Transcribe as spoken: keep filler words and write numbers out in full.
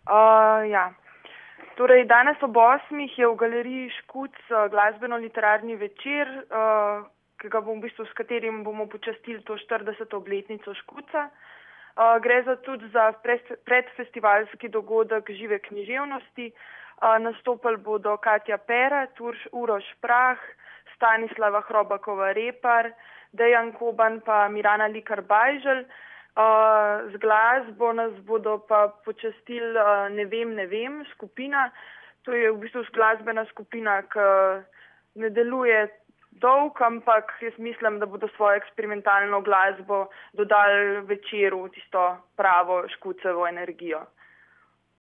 Uh, ja. Torej, danes ob osmih je v galeriji Škuc uh, glasbeno-literarni večer, uh, ki ga bom v bistvu, s katerim bomo počastili to štirideseto obletnico Škuca. Uh, gre za tudi za predfestivalski dogodek žive književnosti. Uh, nastopili bodo Katja Peret, Uroš Prah, Stanislava Hrobakova-Repar, Dejan Koban pa Mirana Likar-Bajželj. Uh, z glasbo nas bodo pa počastili uh, Ne vem, ne vem skupina. To je v bistvu glasbena skupina, ki ne deluje dolg, ampak jaz mislim, da bodo svojo eksperimentalno glasbo dodali večeru tisto pravo Škucevo energijo.